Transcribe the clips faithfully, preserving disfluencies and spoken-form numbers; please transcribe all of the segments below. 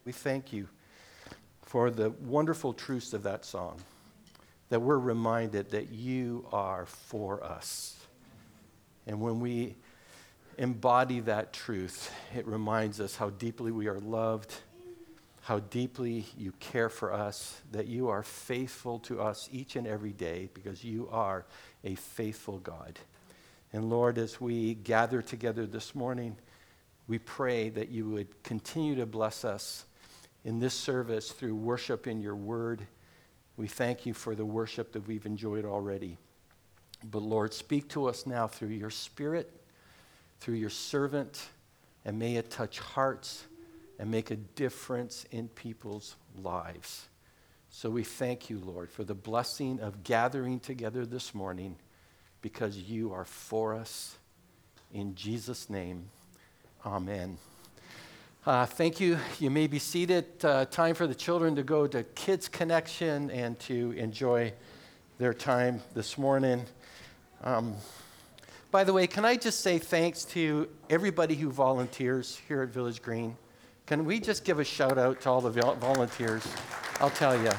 We thank you for the wonderful truths of that song, that we're reminded that you are for us. And when we embody that truth, it reminds us how deeply we are loved, how deeply you care for us, that you are faithful to us each and every day because you are a faithful God. And Lord, as we gather together this morning, we pray that you would continue to bless us in this service through worship in your word. We thank you for the worship that we've enjoyed already. But Lord, speak to us now through your Spirit, through your servant, and may it touch hearts and make a difference in people's lives. So we thank you, Lord, for the blessing of gathering together this morning because you are for us. In Jesus' name, amen. Uh, thank you. You may be seated. Uh, time for the children to go to Kids Connection and to enjoy their time this morning. Um, by the way, can I just say thanks to everybody who volunteers here at Village Green? Can we just give a shout out to all the vol- volunteers? I'll tell you.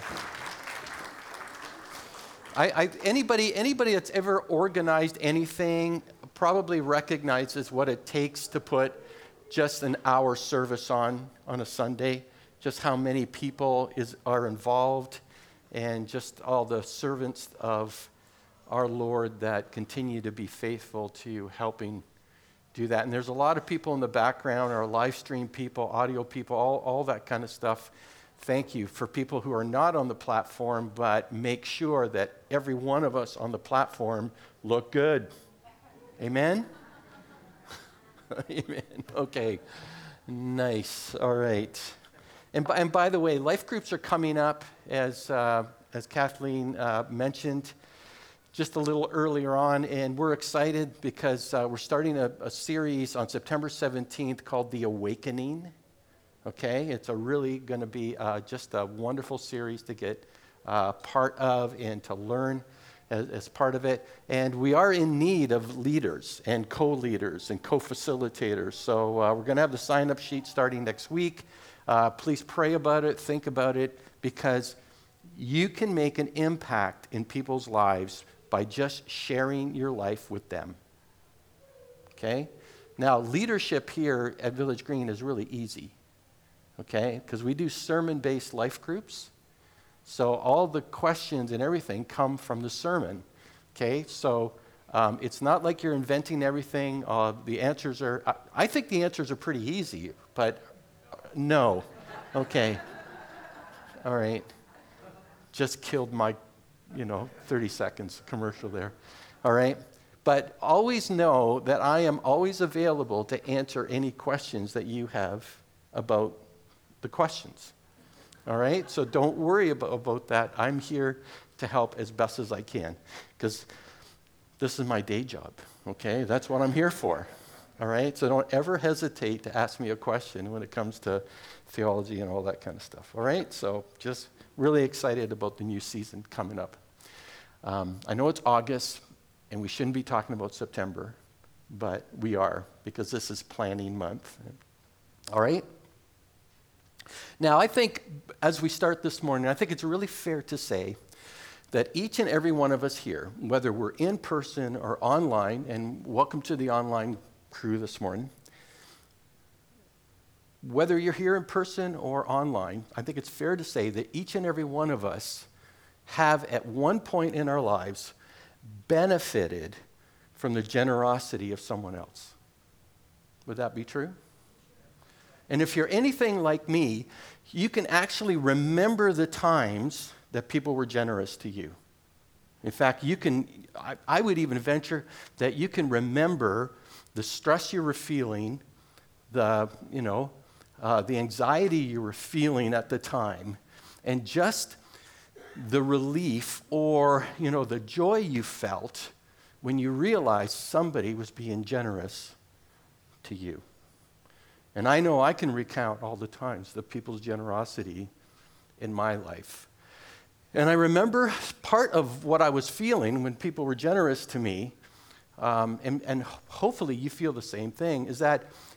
I, I, anybody, anybody that's ever organized anything probably recognizes what it takes to put just an hour service on on a Sunday, just how many people is, are involved, and just all the servants of our Lord that continue to be faithful to helping do that. And there's a lot of people in the background, our live stream people, audio people, all, all that kind of stuff. Thank you for people who are not on the platform, but make sure that every one of us on the platform look good. Amen? Amen. Okay. Nice. All right. And by, and by the way, life groups are coming up, as uh, as Kathleen uh, mentioned just a little earlier on, and we're excited because uh, we're starting a, a series on September seventeenth called The Awakening. Okay, it's a really going to be uh, just a wonderful series to get uh, part of and to learn as, as part of it. And we are in need of leaders and co-leaders and co-facilitators. So uh, we're going to have the sign-up sheet starting next week. Uh, please pray about it, think about it, because you can make an impact in people's lives by just sharing your life with them. Okay? Now, leadership here at Village Green is really easy. Okay, because we do sermon-based life groups. So all the questions and everything come from the sermon. Okay, so um, it's not like you're inventing everything. Uh, the answers are, I, I think the answers are pretty easy, but no. Okay. All right. Just killed my, you know, thirty seconds commercial there. All right. But always know that I am always available to answer any questions that you have about the questions. All right? So don't worry about, about that. I'm here to help as best as I can because this is my day job, okay? That's what I'm here for. All right? So don't ever hesitate to ask me a question when it comes to theology and all that kind of stuff. All right? So just really excited about the new season coming up. Um, I know it's August and we shouldn't be talking about September, but we are because this is planning month. All right? Now, I think as we start this morning, I think it's really fair to say that each and every one of us here, whether we're in person or online, and welcome to the online crew this morning, whether you're here in person or online, I think it's fair to say that each and every one of us have at one point in our lives benefited from the generosity of someone else. Would that be true? And if you're anything like me, you can actually remember the times that people were generous to you. In fact, you can, I, I would even venture that you can remember the stress you were feeling, the, you know, uh, the anxiety you were feeling at the time, and just the relief or, you know, the joy you felt when you realized somebody was being generous to you. And I know I can recount all the times the people's generosity in my life. And I remember part of what I was feeling when people were generous to me, um, and, and hopefully you feel the same thing, is that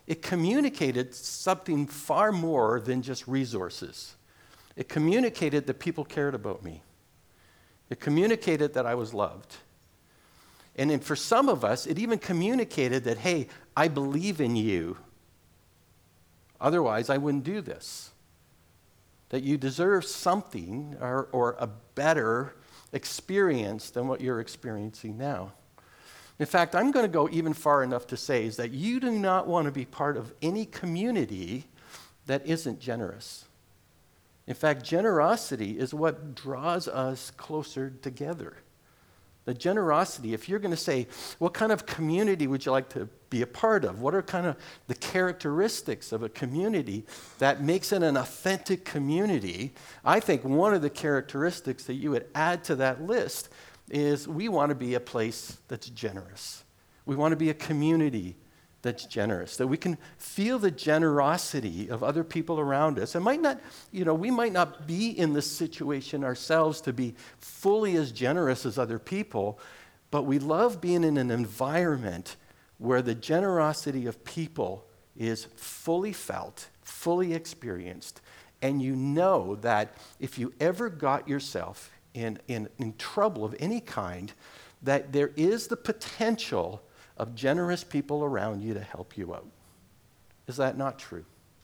it communicated something far more than just resources. It communicated that people cared about me. It communicated that I was loved. And then for some of us, it even communicated that, hey, I believe in you. Otherwise, I wouldn't do this. That you deserve something or, or a better experience than what you're experiencing now. In fact, I'm going to go even far enough to say is that you do not want to be part of any community that isn't generous. In fact, generosity is what draws us closer together. The generosity, if you're going to say, what kind of community would you like to be a part of? What are kind of the characteristics of a community that makes it an authentic community? I think one of the characteristics that you would add to that list is we want to be a place that's generous. We want to be a community that's generous, that we can feel the generosity of other people around us. It might not, you know, we might not be in this situation ourselves to be fully as generous as other people, but we love being in an environment where the generosity of people is fully felt, fully experienced, and you know that if you ever got yourself in, in, in trouble of any kind, that there is the potential of generous people around you to help you out. Is that not true?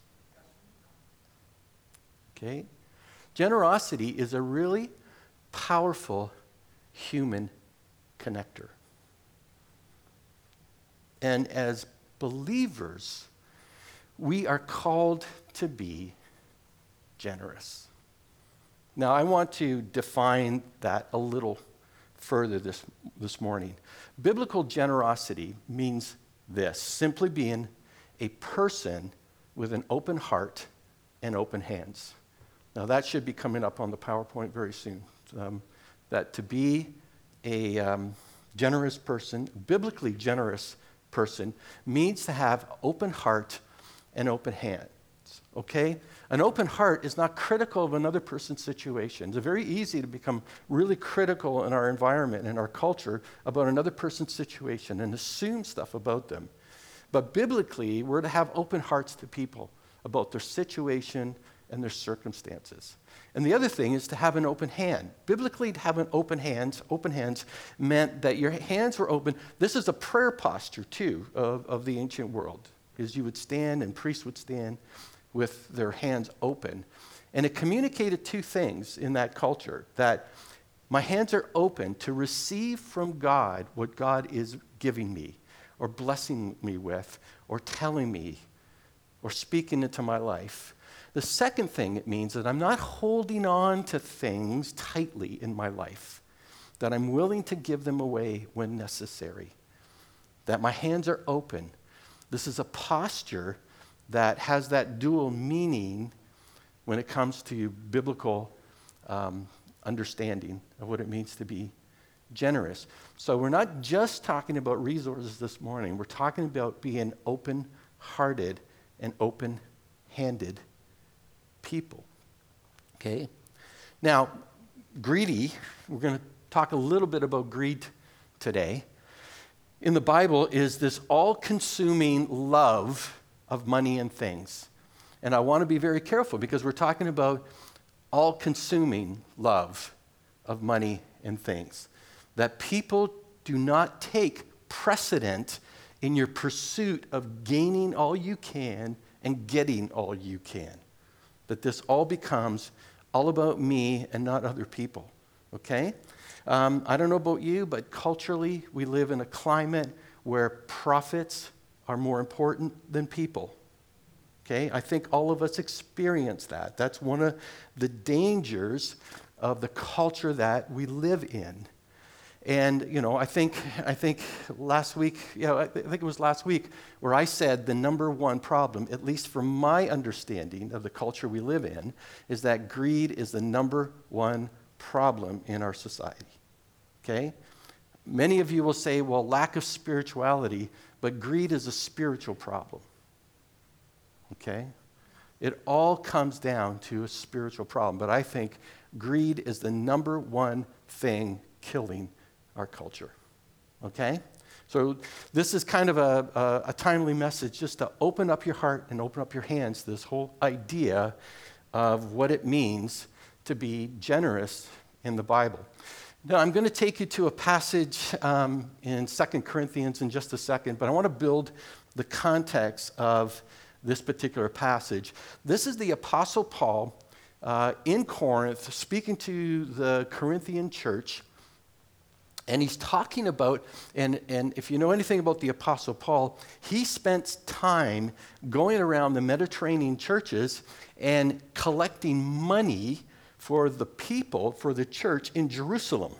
Okay? Generosity is a really powerful human connector. And as believers, we are called to be generous. Now, I want to define that a little further this, this morning. Biblical generosity means this, simply being a person with an open heart and open hands. Now, that should be coming up on the PowerPoint very soon. Um, that to be a um, generous person, biblically generous person, means to have open heart and open hands. Okay? An open heart is not critical of another person's situation. It's very easy to become really critical in our environment and our culture about another person's situation and assume stuff about them. But biblically, we're to have open hearts to people about their situation and their circumstances. And the other thing is to have an open hand. Biblically, to have an open hands, open hands meant that your hands were open. This is a prayer posture, too, of, of the ancient world, is you would stand and priests would stand with their hands open. And it communicated two things in that culture, that my hands are open to receive from God what God is giving me or blessing me with or telling me or speaking into my life. The second thing it means that I'm not holding on to things tightly in my life, that I'm willing to give them away when necessary, that my hands are open. This is a posture that has that dual meaning when it comes to biblical um, understanding of what it means to be generous. So we're not just talking about resources this morning. We're talking about being open-hearted and open-handed people. Okay? Now, greedy, we're going to talk a little bit about greed today. In the Bible is this all-consuming love of money and things. And I want to be very careful because we're talking about all-consuming love of money and things. That people do not take precedent in your pursuit of gaining all you can and getting all you can. That this all becomes all about me and not other people. Okay? Um, I don't know about you, but culturally we live in a climate where profits are more important than people. Okay? I think all of us experience that. That's one of the dangers of the culture that we live in. And, you know, I think I think last week, yeah, I think it was last week where I said the number one problem, at least from my understanding of the culture we live in, is that greed is the number one problem in our society. Okay? Many of you will say, well, lack of spirituality, but greed is a spiritual problem. Okay? It all comes down to a spiritual problem. But I think greed is the number one thing killing our culture. Okay? So this is kind of a, a, a timely message just to open up your heart and open up your hands to this whole idea of what it means to be generous in the Bible. Now, I'm going to take you to a passage um, in Second Corinthians in just a second, but I want to build the context of this particular passage. This is the Apostle Paul uh, in Corinth speaking to the Corinthian church, and he's talking about, and, and if you know anything about the Apostle Paul, he spent time going around the Mediterranean churches and collecting money for the people, for the church in Jerusalem.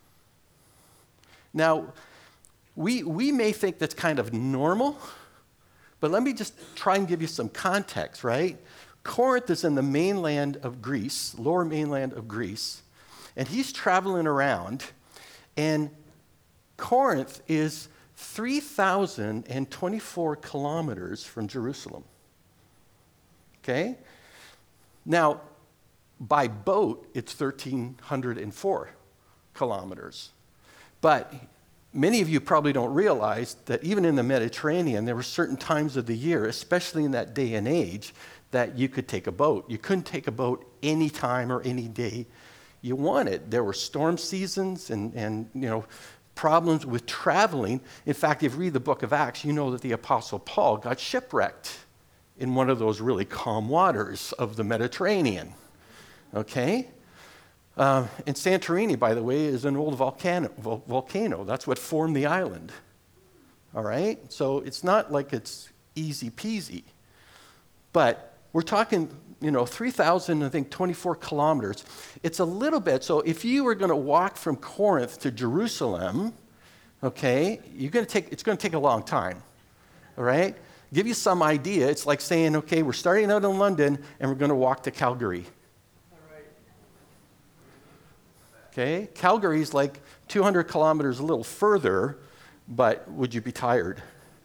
Now, we, we may think that's kind of normal, but let me just try and give you some context, right? Corinth is in the mainland of Greece, lower mainland of Greece, and he's traveling around, and Corinth is three thousand twenty-four kilometers from Jerusalem. Okay? Now, by boat, it's one thousand three hundred four kilometers. But many of you probably don't realize that even in the Mediterranean, there were certain times of the year, especially in that day and age, that you could take a boat. You couldn't take a boat any time or any day you wanted. There were storm seasons and, and you know, problems with traveling. In fact, if you read the book of Acts, you know that the Apostle Paul got shipwrecked in one of those really calm waters of the Mediterranean. Okay? Uh, and Santorini, by the way, is an old volcano, vol- volcano. That's what formed the island. All right? So it's not like it's easy peasy. But we're talking, you know, three thousand, I think, twenty-four kilometers. It's a little bit. So if you were going to walk from Corinth to Jerusalem, okay, you're going to take, it's going to take a long time. All right? Give you some idea. It's like saying, okay, we're starting out in London and we're going to walk to Calgary. Okay, Calgary is like two hundred kilometers a little further, but would you be tired?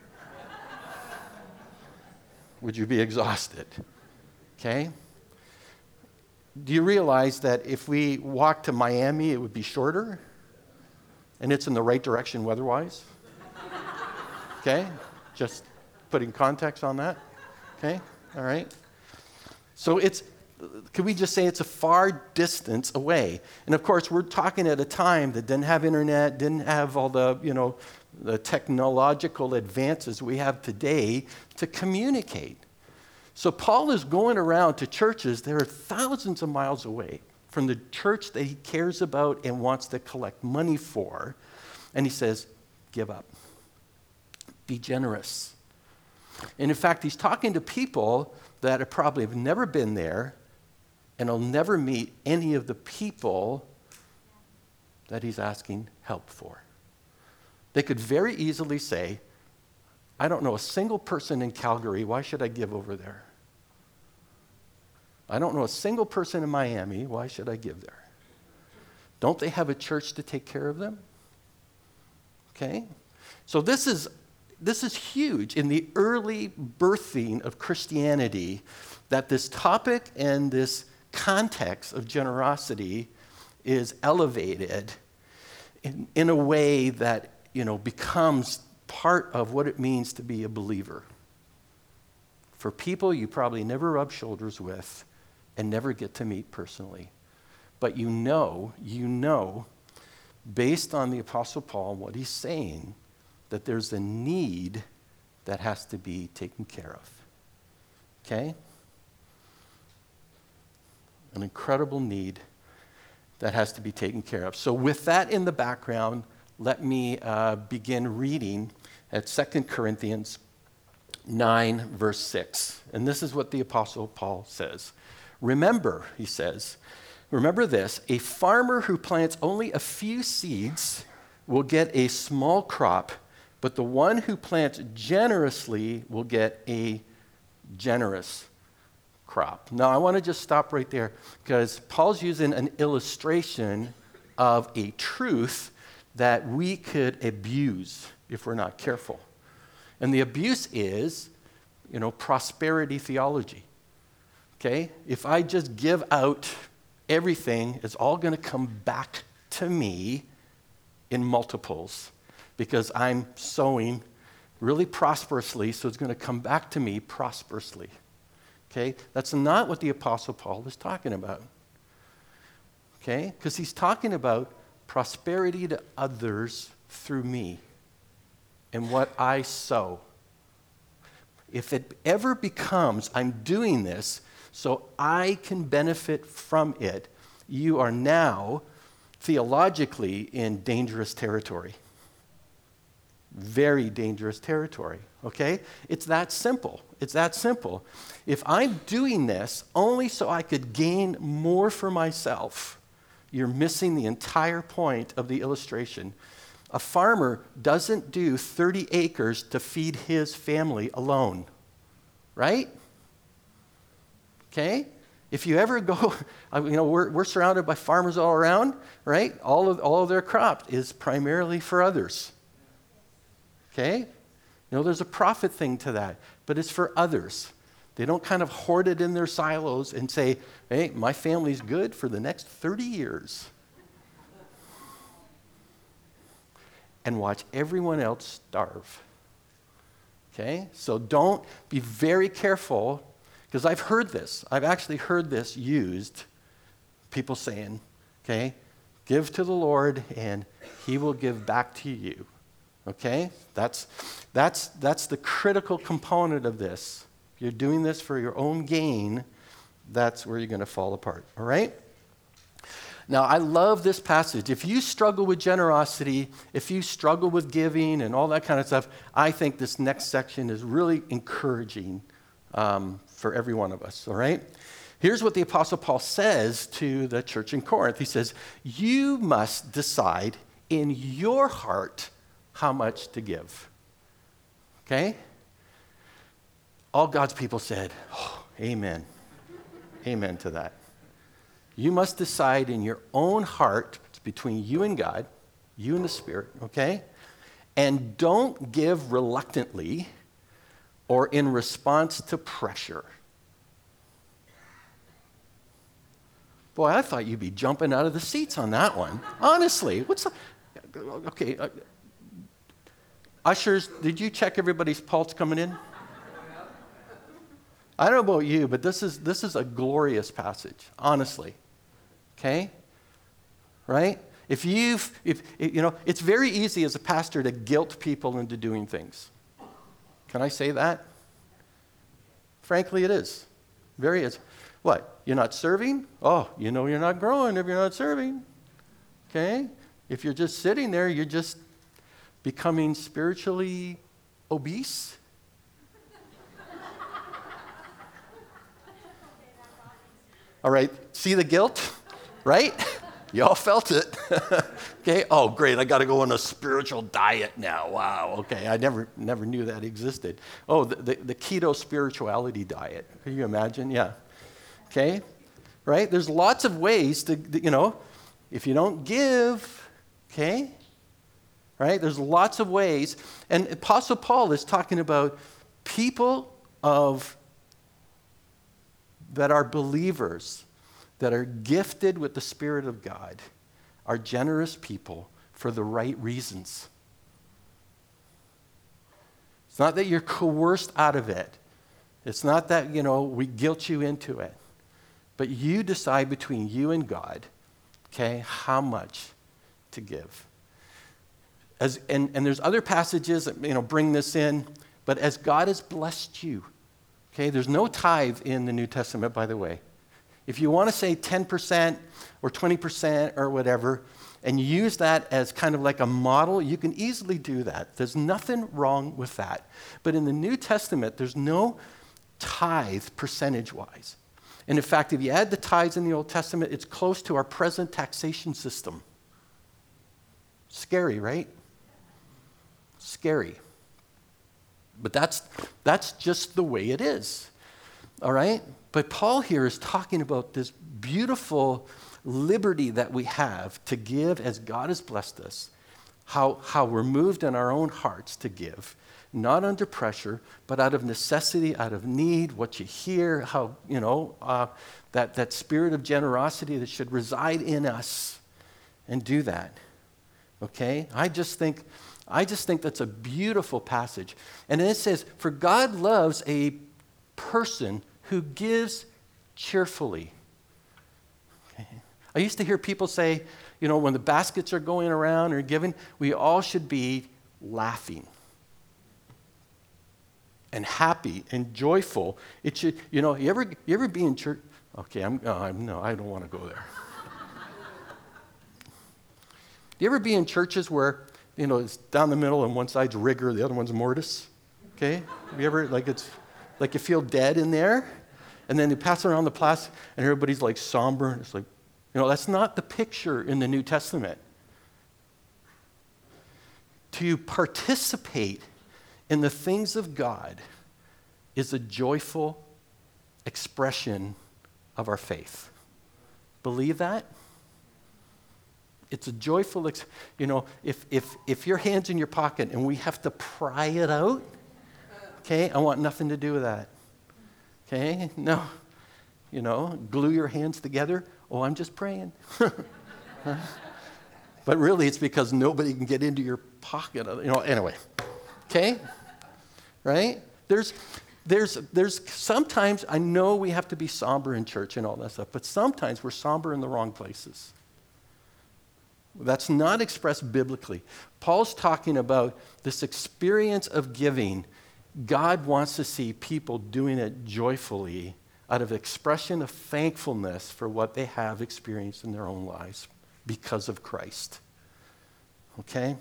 Would you be exhausted? Okay? Do you realize that if we walk to Miami, it would be shorter? And it's in the right direction weather-wise? Okay? Just putting context on that. Okay? All right? So it's, could we just say it's a far distance away? And of course, we're talking at a time that didn't have internet, didn't have all the, you know, the technological advances we have today to communicate. So Paul is going around to churches that are thousands of miles away from the church that he cares about and wants to collect money for. And he says, give up. Be generous. And in fact, he's talking to people that have probably have never been there and will never meet any of the people that he's asking help for. They could very easily say, I don't know a single person in Calgary, why should I give over there? I don't know a single person in Miami, why should I give there? Don't they have a church to take care of them? Okay? So this is this is huge in the early birthing of Christianity, that this topic and this context of generosity is elevated in, in a way that, you know, becomes part of what it means to be a believer. For people you probably never rub shoulders with and never get to meet personally. But you know, you know, based on the Apostle Paul, what he's saying, that there's a need that has to be taken care of. Okay? An incredible need that has to be taken care of. So with that in the background, let me uh, begin reading at Second Corinthians nine, verse six. And this is what the Apostle Paul says. Remember, he says, remember this, a farmer who plants only a few seeds will get a small crop, but the one who plants generously will get a generous crop. Now, I want to just stop right there because Paul's using an illustration of a truth that we could abuse if we're not careful. And the abuse is, you know, prosperity theology. Okay? If I just give out everything, it's all going to come back to me in multiples. because I'm sowing really prosperously, so it's going to come back to me prosperously. Okay? That's not what the Apostle Paul is talking about. Okay? Because he's talking about prosperity to others through me and what I sow. If it ever becomes, I'm doing this so I can benefit from it, you are now theologically in dangerous territory. Very dangerous territory, okay? It's that simple. It's that simple. If I'm doing this only so I could gain more for myself, you're missing the entire point of the illustration. A farmer doesn't do thirty acres to feed his family alone, right? Okay? If you ever go, you know, we're, we're surrounded by farmers all around, right? All of, all of their crop is primarily for others. Okay? You know, there's a profit thing to that, but it's for others. They don't kind of hoard it in their silos and say, hey, my family's good for the next thirty years. And watch everyone else starve. Okay? So don't, be very careful, because I've heard this. I've actually heard this used. People saying, okay, give to the Lord and he will give back to you. Okay? That's, that's, that's the critical component of this. If you're doing this for your own gain, that's where you're going to fall apart. All right? Now, I love this passage. If you struggle with generosity, if you struggle with giving and all that kind of stuff, I think this next section is really encouraging um, for every one of us. All right? Here's what the Apostle Paul says to the church in Corinth. He says, you must decide in your heart how much to give. Okay? All God's people said, oh, amen. Amen to that. You must decide in your own heart, it's between you and God, you and the Spirit, okay? And don't give reluctantly or in response to pressure. Boy, I thought you'd be jumping out of the seats on that one. Honestly, what's the, okay. Uh, ushers, did you check everybody's pulse coming in? I don't know about you, but this is this is a glorious passage, honestly. Okay? Right? If you've, if, you know, it's very easy as a pastor to guilt people into doing things. Can I say that? Frankly, it is. Very is. What? You're not serving? Oh, you know you're not growing if you're not serving. Okay? If you're just sitting there, you're just becoming spiritually obese. All right, see the guilt? Right? Y'all felt it. Okay, oh great, I got to go on a spiritual diet now. Wow, okay, I never never knew that existed. Oh, the, the, the keto spirituality diet. Can you imagine? Yeah. Okay, right? There's lots of ways to, you know, if you don't give, okay, right? There's lots of ways. And Apostle Paul is talking about people of that are believers, that are gifted with the Spirit of God, are generous people for the right reasons. It's not that you're coerced out of it. It's not that, you know, we guilt you into it. But you decide between you and God, okay, how much to give. As, and, and there's other passages that, you know, bring this in, but as God has blessed you, okay, there's no tithe in the New Testament, by the way. If you want to say ten percent or twenty percent or whatever, and you use that as kind of like a model, you can easily do that. There's nothing wrong with that. But in the New Testament, there's no tithe percentage-wise. And in fact, if you add the tithes in the Old Testament, it's close to our present taxation system. Scary, right? Scary. But that's, that's just the way it is, all right? But Paul here is talking about this beautiful liberty that we have to give as God has blessed us, how, how we're moved in our own hearts to give, not under pressure, but out of necessity, out of need, what you hear, how, you know, uh, that, that spirit of generosity that should reside in us, and do that, okay? I just think I just think that's a beautiful passage. And then it says, for God loves a person who gives cheerfully. Okay. I used to hear people say, you know, when the baskets are going around or giving, we all should be laughing and happy and joyful. It should, you know, you ever, you ever be in church? Okay, I'm, oh, I'm no, I don't want to go there. Do you ever be in churches where, you know, it's down the middle and one side's rigor, the other one's mortis? Okay? Have you ever, like it's, like you feel dead in there? And then they pass around the plastic and everybody's like somber and it's like, you know, that's not the picture in the New Testament. To participate in the things of God is a joyful expression of our faith. Believe that? It's a joyful, ex- you know, if, if, if your hand's in your pocket and we have to pry it out, okay, I want nothing to do with that. Okay, no, you know, glue your hands together. Oh, I'm just praying. But really it's because nobody can get into your pocket, you know, anyway. Okay, right? There's, There's, there's sometimes, I know we have to be somber in church and all that stuff, but sometimes we're somber in the wrong places. That's not expressed biblically. Paul's talking about this experience of giving. God wants to see people doing it joyfully out of expression of thankfulness for what they have experienced in their own lives because of Christ. Okay?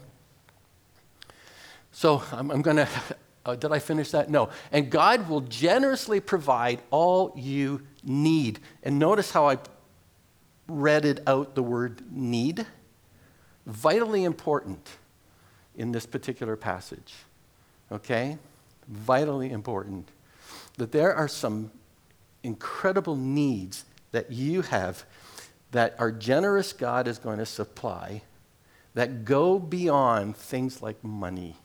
So I'm, I'm going to... Uh, did I finish that? No. And God will generously provide all you need. And notice how I read out the word need. Vitally important in this particular passage. Okay? Vitally important. That there are some incredible needs that you have that our generous God is going to supply that go beyond things like money.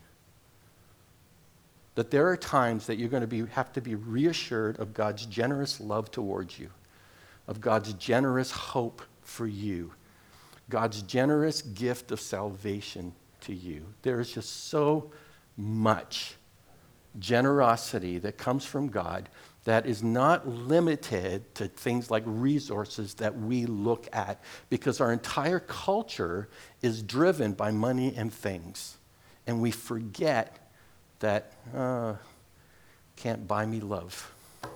That there are times that you're going to be, have to be reassured of God's generous love towards you, of God's generous hope for you, God's generous gift of salvation to you. There is just so much generosity that comes from God that is not limited to things like resources that we look at, because our entire culture is driven by money and things. And we forget that uh, can't buy me love.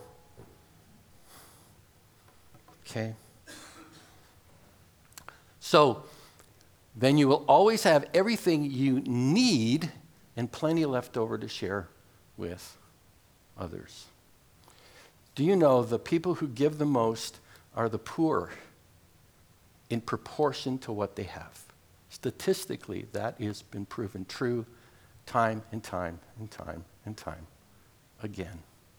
Okay? So, then you will always have everything you need and plenty left over to share with others. Do you know the people who give the most are the poor in proportion to what they have? Statistically, that has been proven true time and time and time and time again.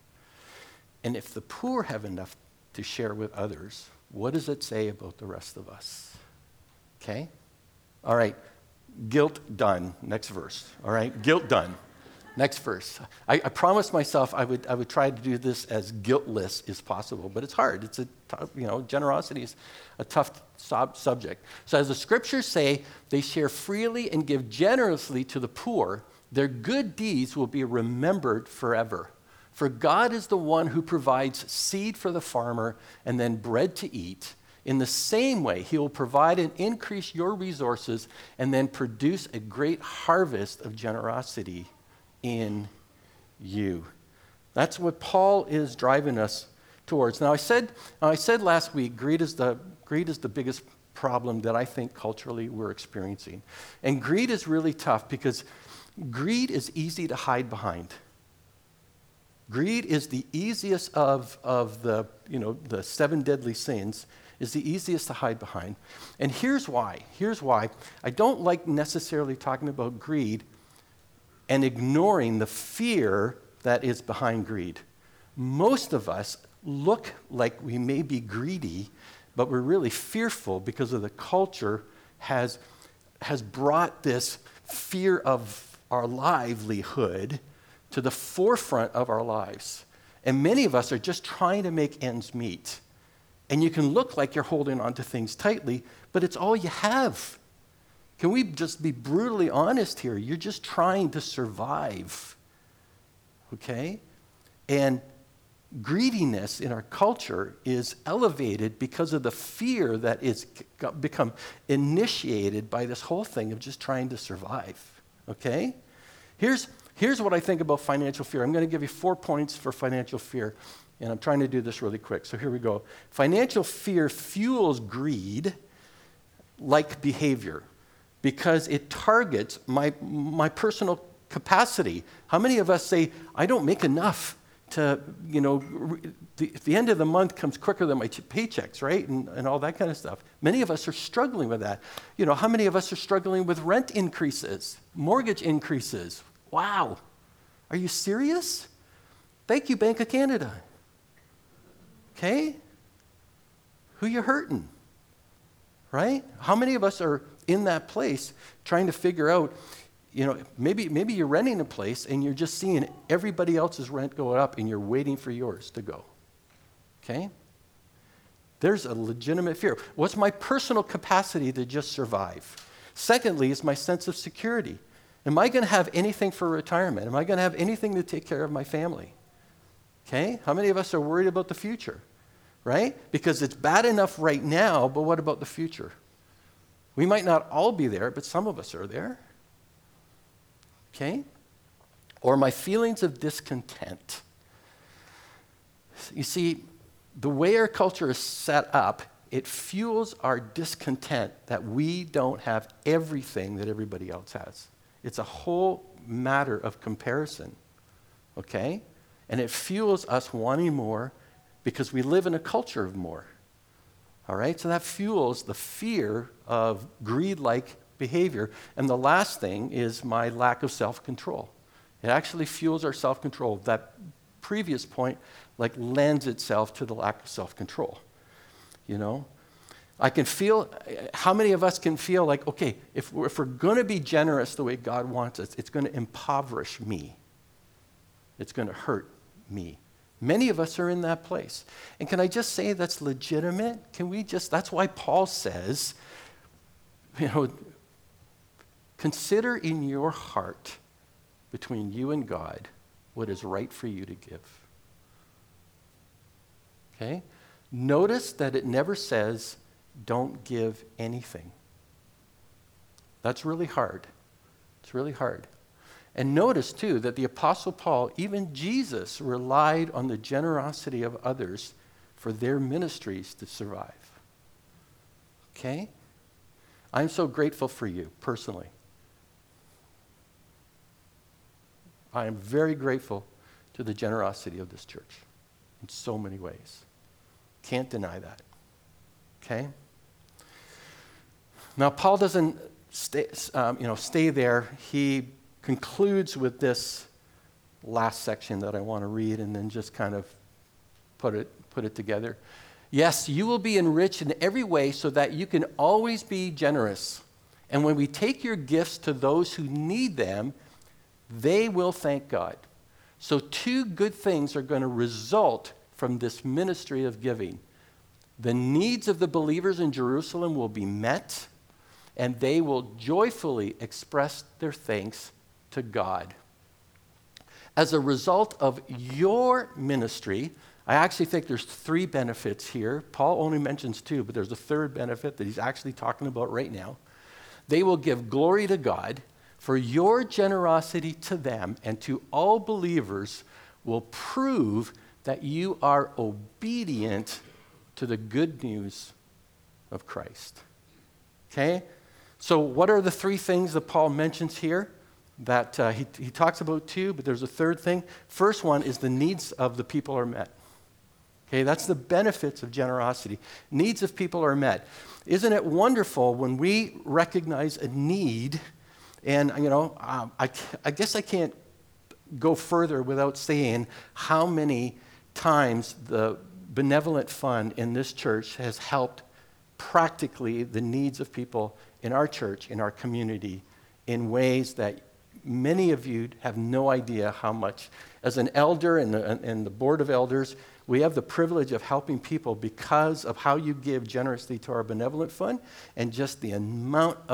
And if the poor have enough to share with others, what does it say about the rest of us? Okay? All right. Guilt done. Next verse. All right? Guilt done. Next verse. I, I promised myself I would I would try to do this as guiltless as possible, but it's hard. It's a tough, you know, generosity is a tough sub- subject. So as the scriptures say, they share freely and give generously to the poor. Their good deeds will be remembered forever. For God is the one who provides seed for the farmer and then bread to eat. In the same way, he will provide and increase your resources and then produce a great harvest of generosity in you. That's what Paul is driving us towards. Now, I said, I said last week, greed is the greed is the biggest problem that I think culturally we're experiencing. And greed is really tough because greed is easy to hide behind. Greed is the easiest of, of the, you know, the seven deadly sins, is the easiest to hide behind. And here's why. Here's why. I don't like necessarily talking about greed and ignoring the fear that is behind greed. Most of us look like we may be greedy, but we're really fearful because of the culture has, has brought this fear of our livelihood to the forefront of our lives. And many of us are just trying to make ends meet. And you can look like you're holding on to things tightly, but it's all you have. Can we just be brutally honest here? You're just trying to survive, okay? And greediness in our culture is elevated because of the fear that is become initiated by this whole thing of just trying to survive, okay? Here's, here's what I think about financial fear. I'm going to give you four points for financial fear, and I'm trying to do this really quick. So here we go. Financial fear fuels greed-like behavior because it targets my, my personal capacity. How many of us say, I don't make enough to, you know, the, the end of the month comes quicker than my paychecks, right? And, and all that kind of stuff. Many of us are struggling with that. You know, how many of us are struggling with rent increases, mortgage increases? Wow. Are you serious? Thank you, Bank of Canada. Okay? Who you hurting? Right? How many of us are in that place trying to figure out, you know, maybe maybe you're renting a place and you're just seeing everybody else's rent go up and you're waiting for yours to go. Okay? There's a legitimate fear. What's my personal capacity to just survive? Secondly, is my sense of security. Am I going to have anything for retirement? Am I going to have anything to take care of my family? Okay? How many of us are worried about the future? Right? Because it's bad enough right now, but what about the future? We might not all be there, but some of us are there. Okay? Or my feelings of discontent. You see, the way our culture is set up, it fuels our discontent that we don't have everything that everybody else has. It's a whole matter of comparison. Okay? And it fuels us wanting more because we live in a culture of more. All right? So that fuels the fear of greed-like behavior. And the last thing is my lack of self-control. It actually fuels our self-control. That previous point like lends itself to the lack of self-control. You know? I can feel, how many of us can feel like, okay, if we're, if we're going to be generous the way God wants us, it's going to impoverish me. It's going to hurt me. Many of us are in that place. And can I just say that's legitimate? Can we just, that's why Paul says, you know, consider in your heart between you and God what is right for you to give. Okay? Notice that it never says, don't give anything. That's really hard. It's really hard. And notice, too, that the Apostle Paul, even Jesus, relied on the generosity of others for their ministries to survive. Okay? I'm so grateful for you, personally. I am very grateful to the generosity of this church in so many ways. Can't deny that. Okay? Now, Paul doesn't stay, um, you know, stay there. He concludes with this last section that I want to read and then just kind of put it, put it together. Yes, you will be enriched in every way so that you can always be generous. And when we take your gifts to those who need them, they will thank God. So two good things are going to result from this ministry of giving. The needs of the believers in Jerusalem will be met, and they will joyfully express their thanks to God. As a result of your ministry, I actually think there's three benefits here. Paul only mentions two, but there's a third benefit that he's actually talking about right now. They will give glory to God, for your generosity to them and to all believers will prove that you are obedient to the good news of Christ. Okay? So what are the three things that Paul mentions here? That uh, he, he talks about two, but there's a third thing. First one is the needs of the people are met. Okay, that's the benefits of generosity. Needs of people are met. Isn't it wonderful when we recognize a need, and you know, um, I, I guess I can't go further without saying how many times the benevolent fund in this church has helped practically the needs of people in our church, in our community, in ways that many of you have no idea how much. As an elder and the, and the board of elders, we have the privilege of helping people because of how you give generously to our benevolent fund and just the amount of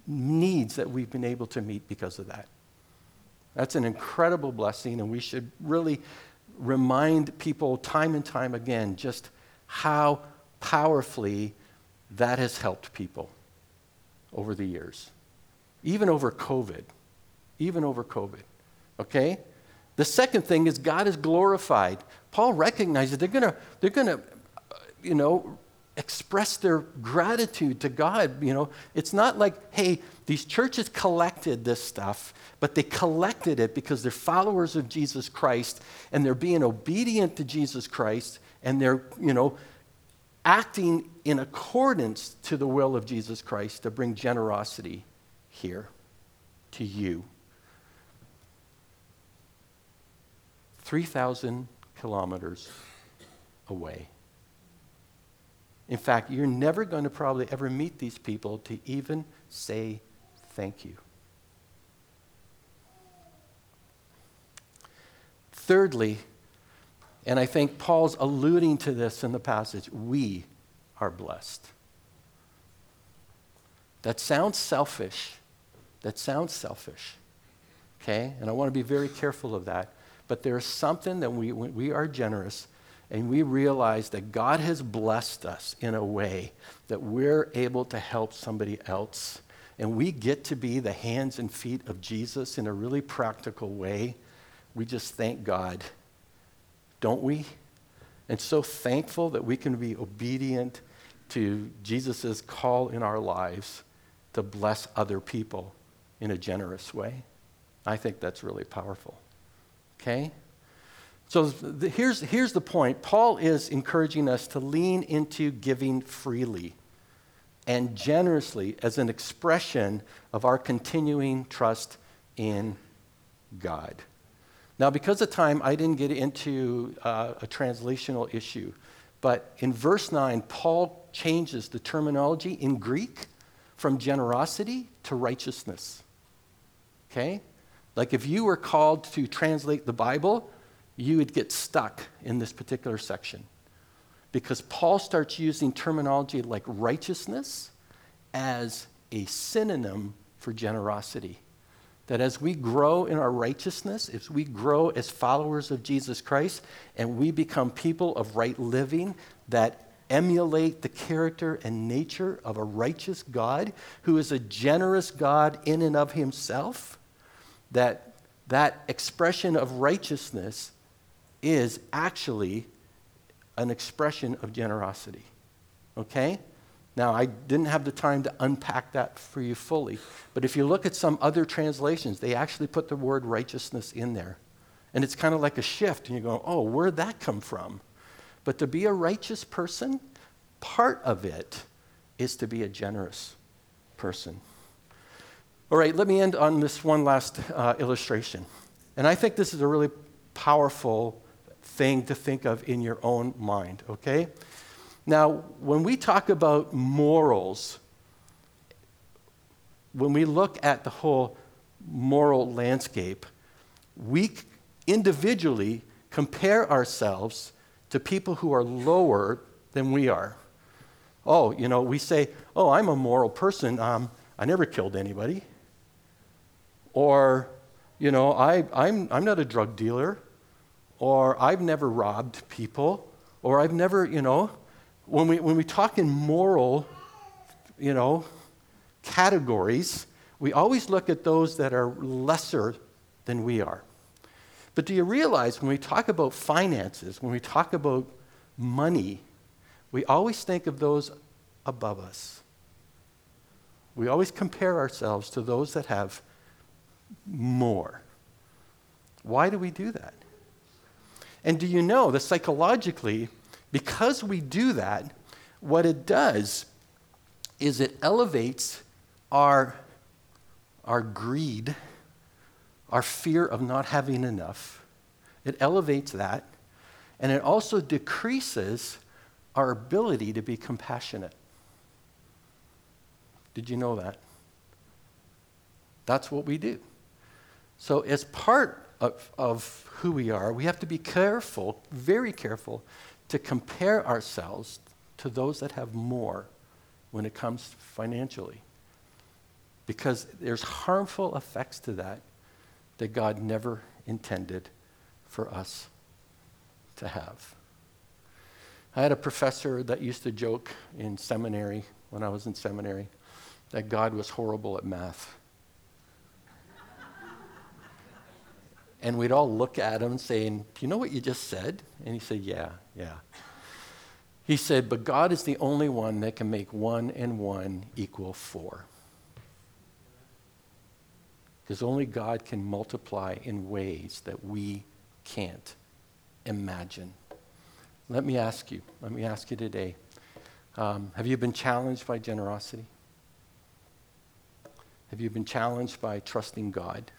needs that we've been able to meet because of that. That's an incredible blessing, and we should really remind people time and time again just how powerfully that has helped people over the years, even over COVID, even over COVID, okay? The second thing is God is glorified. Paul recognizes they're gonna, they're gonna, you know, express their gratitude to God. You know, it's not like, hey, these churches collected this stuff, but they collected it because they're followers of Jesus Christ and they're being obedient to Jesus Christ and they're, you know, acting in accordance to the will of Jesus Christ to bring generosity here to you. three thousand kilometers away. In fact, you're never going to probably ever meet these people to even say thank you. Thirdly, and I think Paul's alluding to this in the passage, we are blessed. That sounds selfish. That sounds selfish. Okay? And I want to be very careful of that. But there's something that we, when we are generous, and we realize that God has blessed us in a way that we're able to help somebody else. And we get to be the hands and feet of Jesus in a really practical way. We just thank God, don't we? And so thankful that we can be obedient to Jesus' call in our lives to bless other people in a generous way. I think that's really powerful. Okay? So the, here's, here's the point. Paul is encouraging us to lean into giving freely and generously as an expression of our continuing trust in God. Now, because of time, I didn't get into uh, a translational issue. But in verse nine, Paul changes the terminology in Greek from generosity to righteousness. Okay? Like if you were called to translate the Bible, you would get stuck in this particular section. Because Paul starts using terminology like righteousness as a synonym for generosity. That as we grow in our righteousness, as we grow as followers of Jesus Christ, and we become people of right living that emulate the character and nature of a righteous God who is a generous God in and of himself, that that expression of righteousness is actually an expression of generosity. Okay? Now, I didn't have the time to unpack that for you fully, but if you look at some other translations, they actually put the word righteousness in there. And it's kind of like a shift, and you go, oh, where'd that come from? But to be a righteous person, part of it is to be a generous person. All right, let me end on this one last uh, illustration. And I think this is a really powerful thing to think of in your own mind, okay? Now, when we talk about morals, when we look at the whole moral landscape, we individually compare ourselves to people who are lower than we are. Oh, you know, we say, oh, I'm a moral person. Um, I never killed anybody. Or, you know, I, I'm, I'm not a drug dealer. Or I've never robbed people. Or I've never, you know, when we, when we talk in moral, you know, categories, we always look at those that are lesser than we are. But do you realize when we talk about finances, when we talk about money, we always think of those above us. We always compare ourselves to those that have more. Why do we do that? And do you know that psychologically, because we do that, what it does is it elevates our, our greed, our fear of not having enough. It elevates that, and it also decreases our ability to be compassionate. Did you know that? That's what we do. So as part of, of who we are, we have to be careful, very careful, to compare ourselves to those that have more when it comes financially. because there's harmful effects to that that God never intended for us to have. I had a professor that used to joke in seminary, when I was in seminary, that God was horrible at math. And we'd all look at him saying, do you know what you just said? And he said, yeah, yeah. He said, but God is the only one that can make one and one equal four. Because only God can multiply in ways that we can't imagine. Let me ask you, let me ask you today, um, have you been challenged by generosity? Have you been challenged by trusting God?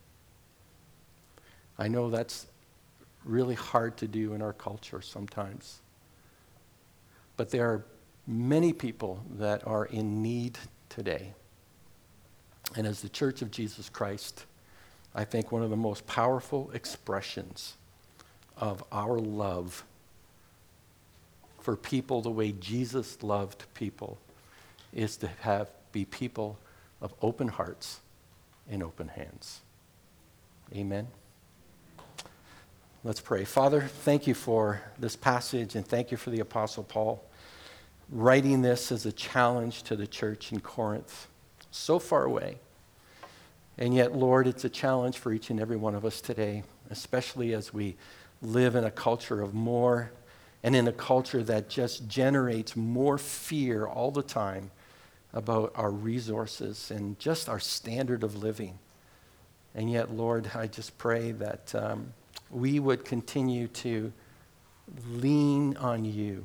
I know that's really hard to do in our culture sometimes. But there are many people that are in need today. And as the Church of Jesus Christ, I think one of the most powerful expressions of our love for people the way Jesus loved people is to have be people of open hearts and open hands. Amen. Let's pray. Father, thank you for this passage, and thank you for the Apostle Paul writing this as a challenge to the church in Corinth, so far away. And yet, Lord, it's a challenge for each and every one of us today, especially as we live in a culture of more and in a culture that just generates more fear all the time about our resources and just our standard of living. And yet, Lord, I just pray that um, we would continue to lean on you.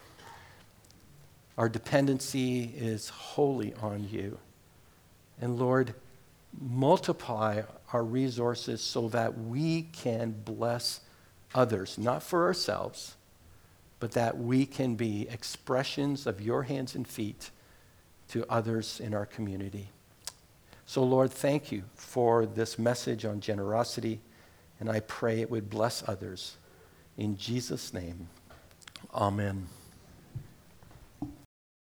Our dependency is wholly on you. And Lord, multiply our resources so that we can bless others, not for ourselves, but that we can be expressions of your hands and feet to others in our community. So Lord, thank you for this message on generosity, and I pray it would bless others. In Jesus' name, amen.